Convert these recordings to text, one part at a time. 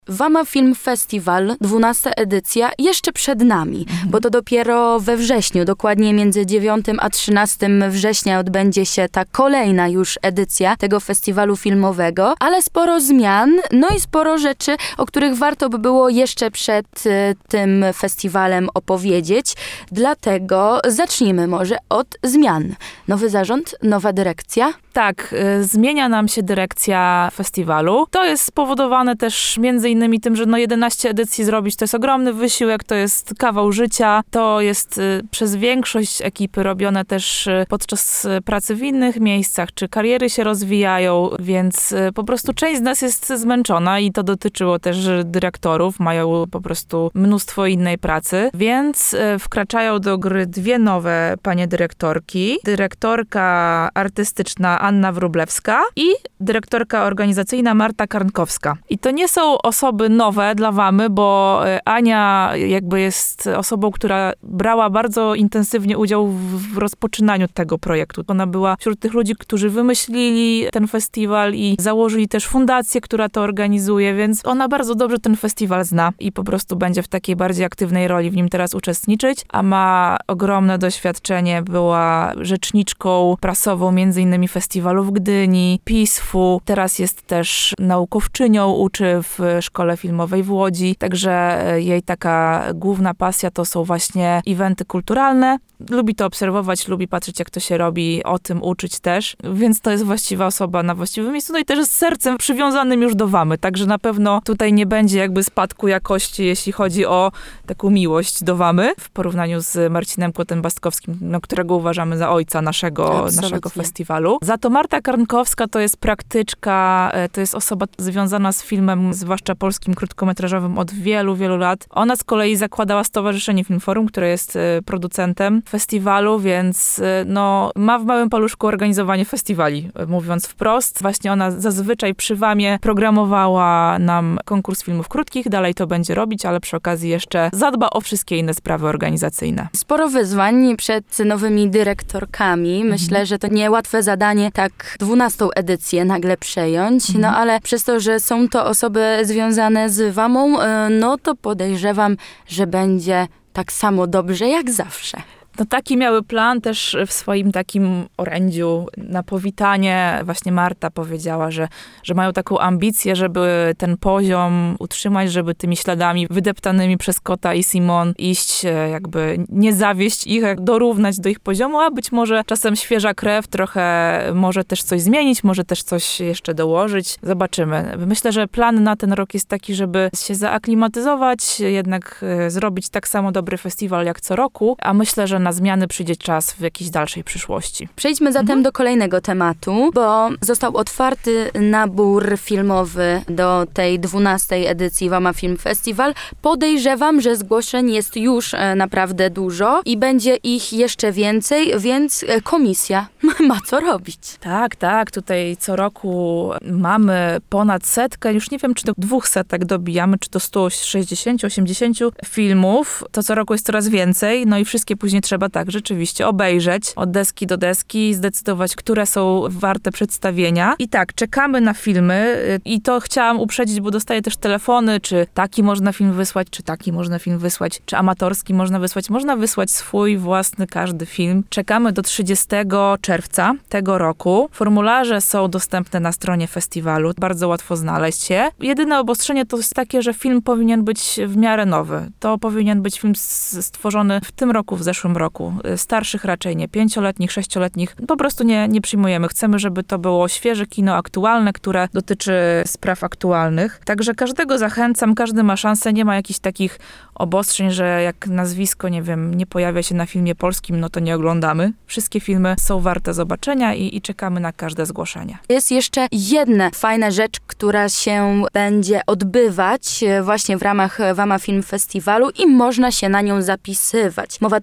Wama Film Festival, 12. edycja, jeszcze przed nami, bo to dopiero we wrześniu, dokładnie między 9 a 13 września odbędzie się ta kolejna już edycja tego festiwalu filmowego, ale sporo zmian, no i sporo rzeczy, o których warto by było jeszcze przed tym festiwalem opowiedzieć. Dlatego zacznijmy może od zmian. Nowy zarząd, nowa dyrekcja. Tak, zmienia nam się dyrekcja festiwalu. To jest spowodowane też między innymi tym, że 11 edycji zrobić to jest ogromny wysiłek, to jest kawał życia. To jest przez większość ekipy robione też podczas pracy w innych miejscach, czy kariery się rozwijają, więc po prostu część z nas jest zmęczona i to dotyczyło też dyrektorów, mają po prostu mnóstwo innej pracy, więc wkraczają do gry dwie nowe panie dyrektorki. Dyrektorka artystyczna Anna Wróblewska i dyrektorka organizacyjna Marta Karnkowska. I to nie są osoby nowe dla Wamy, bo Ania jakby jest osobą, która brała bardzo intensywnie udział w rozpoczynaniu tego projektu. Ona była wśród tych ludzi, którzy wymyślili ten festiwal i założyli też fundację, która to organizuje, więc ona bardzo dobrze ten festiwal zna i po prostu będzie w takiej bardziej aktywnej roli w nim teraz uczestniczyć, a ma ogromne doświadczenie, była rzeczniczką prasową między innymi festiwalu w Gdyni, PISF-u, teraz jest też naukowczynią, uczy w szkole filmowej w Łodzi, także jej taka główna pasja to są właśnie eventy kulturalne. Lubi to obserwować, lubi patrzeć, jak to się robi, o tym uczyć też, więc to jest właściwa osoba na właściwym miejscu, no i też z sercem przywiązanym już do Wamy, także na pewno tutaj nie będzie jakby spadku jakości, jeśli chodzi o taką miłość do Wamy, w porównaniu z Marcinem Kłotem-Bastkowskim, no, którego uważamy za ojca naszego festiwalu. Za to Marta Karnkowska to jest praktyczka, to jest osoba związana z filmem, zwłaszcza polskim krótkometrażowym od wielu, wielu lat. Ona z kolei zakładała Stowarzyszenie Film Forum, które jest producentem festiwalu, więc no, ma w małym paluszku organizowanie festiwali, mówiąc wprost. Właśnie ona zazwyczaj przy Wamie programowała nam konkurs filmów krótkich, dalej to będzie robić, ale przy okazji jeszcze zadba o wszystkie inne sprawy organizacyjne. Sporo wyzwań przed nowymi dyrektorkami. Myślę, że to niełatwe zadanie tak 12. edycję nagle przejąć, no ale przez to, że są to osoby związane z Wamą, no to podejrzewam, że będzie tak samo dobrze jak zawsze. No taki miały plan też w swoim takim orędziu na powitanie. Właśnie Marta powiedziała, że mają taką ambicję, żeby ten poziom utrzymać, żeby tymi śladami wydeptanymi przez Kota i Simon iść, jakby nie zawieść ich, dorównać do ich poziomu, a być może czasem świeża krew, trochę może też coś zmienić, może też coś jeszcze dołożyć. Zobaczymy. Myślę, że plan na ten rok jest taki, żeby się zaaklimatyzować, jednak zrobić tak samo dobry festiwal jak co roku, a myślę, że na zmiany przyjdzie czas w jakiejś dalszej przyszłości. Przejdźmy zatem do kolejnego tematu, bo został otwarty nabór filmowy do tej 12. edycji Wama Film Festival. Podejrzewam, że zgłoszeń jest już naprawdę dużo i będzie ich jeszcze więcej, więc komisja ma co robić. Tak. Tutaj co roku mamy ponad 100, już nie wiem, czy do 200 dobijamy, czy do 160, 80 filmów. To co roku jest coraz więcej, no i wszystkie później trzeba tak rzeczywiście obejrzeć od deski do deski i zdecydować, które są warte przedstawienia. I tak, czekamy na filmy i to chciałam uprzedzić, bo dostaję też telefony, czy taki można film wysłać, czy taki można film wysłać, czy amatorski można wysłać. Można wysłać swój własny, każdy film. Czekamy do 30 czerwca tego roku. Formularze są dostępne na stronie festiwalu. Bardzo łatwo znaleźć je. Jedyne obostrzenie to jest takie, że film powinien być w miarę nowy. To powinien być film stworzony w tym roku, w zeszłym roku. Starszych raczej nie, 5-letnich, 6-letnich. Po prostu nie przyjmujemy. Chcemy, żeby to było świeże kino aktualne, które dotyczy spraw aktualnych. Także każdego zachęcam, każdy ma szansę. Nie ma jakichś takich obostrzeń, że jak nazwisko, nie wiem, nie pojawia się na filmie polskim, no to nie oglądamy. Wszystkie filmy są warte zobaczenia i czekamy na każde zgłoszenie. Jest jeszcze jedna fajna rzecz, która się będzie odbywać właśnie w ramach Wama Film Festiwalu i można się na nią zapisywać. Mowa tutaj o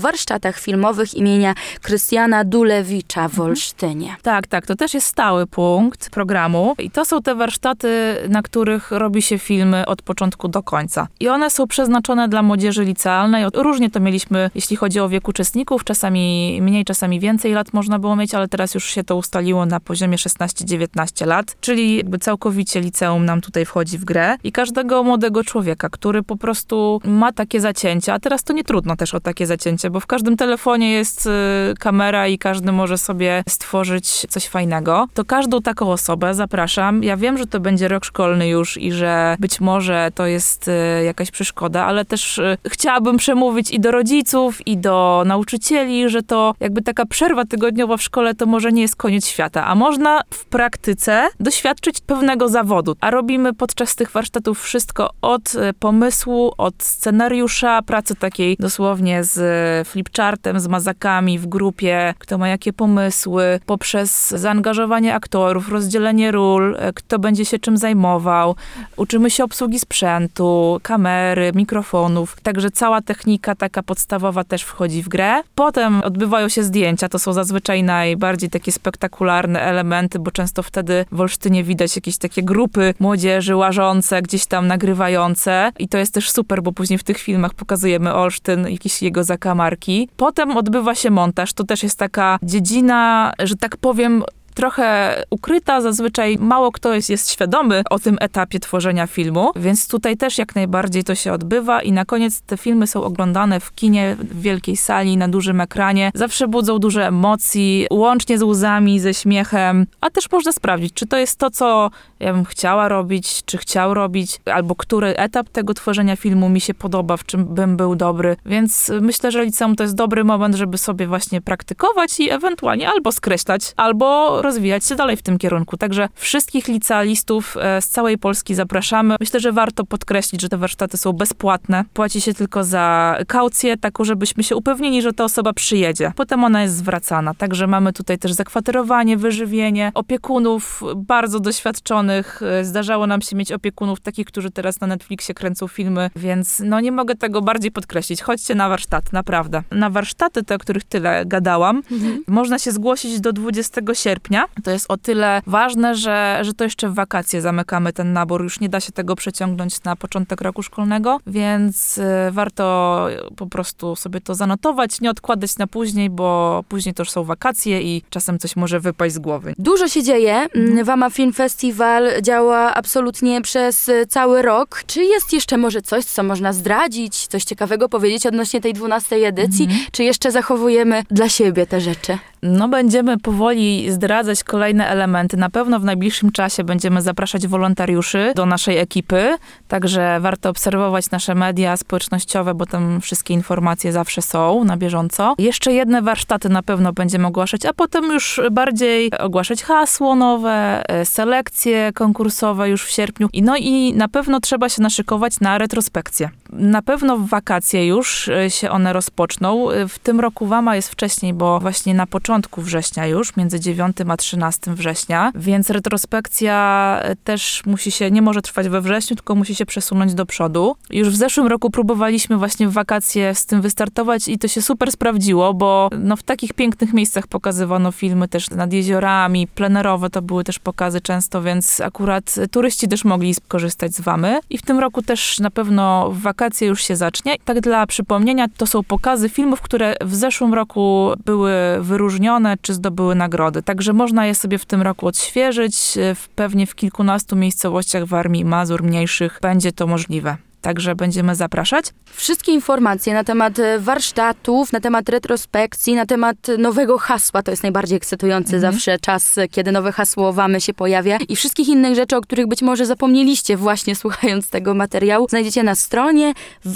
warsztatach filmowych imienia Krystiana Dulewicza w Olsztynie. Tak, to też jest stały punkt programu i to są te warsztaty, na których robi się filmy od początku do końca. I one są przeznaczone dla młodzieży licealnej. Różnie to mieliśmy, jeśli chodzi o wiek uczestników, czasami mniej, czasami więcej lat można było mieć, ale teraz już się to ustaliło na poziomie 16-19 lat, czyli jakby całkowicie liceum nam tutaj wchodzi w grę i każdego młodego człowieka, który po prostu ma takie zacięcia, a teraz to nie trudno też o takie zacięcie, bo w każdym telefonie jest kamera i każdy może sobie stworzyć coś fajnego, to każdą taką osobę zapraszam. Ja wiem, że to będzie rok szkolny już i że być może to jest jakaś przeszkoda, ale też chciałabym przemówić i do rodziców, i do nauczycieli, że to jakby taka przerwa tygodniowa w szkole to może nie jest koniec świata, a można w praktyce doświadczyć pewnego zawodu. A robimy podczas tych warsztatów wszystko od pomysłu, od scenariusza, pracy takiej dosłownie z flipchartem, z mazakami w grupie, kto ma jakie pomysły, poprzez zaangażowanie aktorów, rozdzielenie ról, kto będzie się czym zajmował. Uczymy się obsługi sprzętu, kamery, mikrofonów, także cała technika taka podstawowa też wchodzi w grę. Potem odbywają się zdjęcia, to są zazwyczaj najbardziej takie spektakularne elementy, bo często wtedy w Olsztynie widać jakieś takie grupy młodzieży łażące, gdzieś tam nagrywające i to jest też super, bo później w tych filmach pokazujemy Olsztyn, jakieś jego zakamarki. Potem odbywa się montaż, to też jest taka dziedzina, że tak powiem, trochę ukryta, zazwyczaj mało kto jest świadomy o tym etapie tworzenia filmu, więc tutaj też jak najbardziej to się odbywa i na koniec te filmy są oglądane w kinie, w wielkiej sali, na dużym ekranie. Zawsze budzą dużo emocji, łącznie z łzami, ze śmiechem, a też można sprawdzić, czy to jest to, co ja bym chciała robić, czy chciał robić, albo który etap tego tworzenia filmu mi się podoba, w czym bym był dobry, więc myślę, że liceum to jest dobry moment, żeby sobie właśnie praktykować i ewentualnie albo skreślać, albo rozwijać się dalej w tym kierunku. Także wszystkich licealistów z całej Polski zapraszamy. Myślę, że warto podkreślić, że te warsztaty są bezpłatne. Płaci się tylko za kaucję, taką, żebyśmy się upewnili, że ta osoba przyjedzie. Potem ona jest zwracana. Także mamy tutaj też zakwaterowanie, wyżywienie, opiekunów bardzo doświadczonych. Zdarzało nam się mieć opiekunów takich, którzy teraz na Netflixie kręcą filmy, więc no nie mogę tego bardziej podkreślić. Chodźcie na warsztat, naprawdę. Na warsztaty, te, o których tyle gadałam, można się zgłosić do 20 sierpnia. To jest o tyle ważne, że to jeszcze w wakacje zamykamy ten nabór. Już nie da się tego przeciągnąć na początek roku szkolnego, więc warto po prostu sobie to zanotować, nie odkładać na później, bo później to już są wakacje i czasem coś może wypaść z głowy. Dużo się dzieje. Wama Film Festival działa absolutnie przez cały rok. Czy jest jeszcze może coś, co można zdradzić, coś ciekawego powiedzieć odnośnie tej 12 edycji? Czy jeszcze zachowujemy dla siebie te rzeczy? No będziemy powoli zdradzać kolejne elementy. Na pewno w najbliższym czasie będziemy zapraszać wolontariuszy do naszej ekipy, także warto obserwować nasze media społecznościowe, bo tam wszystkie informacje zawsze są na bieżąco. Jeszcze jedne warsztaty na pewno będziemy ogłaszać, a potem już bardziej ogłaszać hasło nowe, selekcje konkursowe już w sierpniu. No i na pewno trzeba się naszykować na retrospekcję. Na pewno w wakacje już się one rozpoczną. W tym roku Wama jest wcześniej, bo właśnie na początku września już, między 9 a 13 września, więc retrospekcja też nie może trwać we wrześniu, tylko musi się przesunąć do przodu. Już w zeszłym roku próbowaliśmy właśnie w wakacje z tym wystartować i to się super sprawdziło, bo no w takich pięknych miejscach pokazywano filmy też nad jeziorami, plenerowe to były też pokazy często, więc akurat turyści też mogli skorzystać z Wamy i w tym roku też na pewno w wakacje już się zacznie. Tak dla przypomnienia, to są pokazy filmów, które w zeszłym roku były wyróżnione, czy zdobyły nagrody. Także można je sobie w tym roku odświeżyć. Pewnie w kilkunastu miejscowościach Warmii i Mazur mniejszych będzie to możliwe. Także będziemy zapraszać. Wszystkie informacje na temat warsztatów, na temat retrospekcji, na temat nowego hasła, to jest najbardziej ekscytujący zawsze czas, kiedy nowe hasło Wamy się pojawia i wszystkich innych rzeczy, o których być może zapomnieliście właśnie słuchając tego materiału, znajdziecie na stronie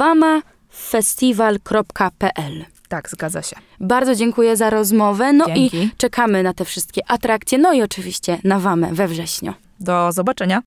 wamafestival.pl. Tak, zgadza się. Bardzo dziękuję za rozmowę, Dzięki. I czekamy na te wszystkie atrakcje, no i oczywiście na Wamę we wrześniu. Do zobaczenia.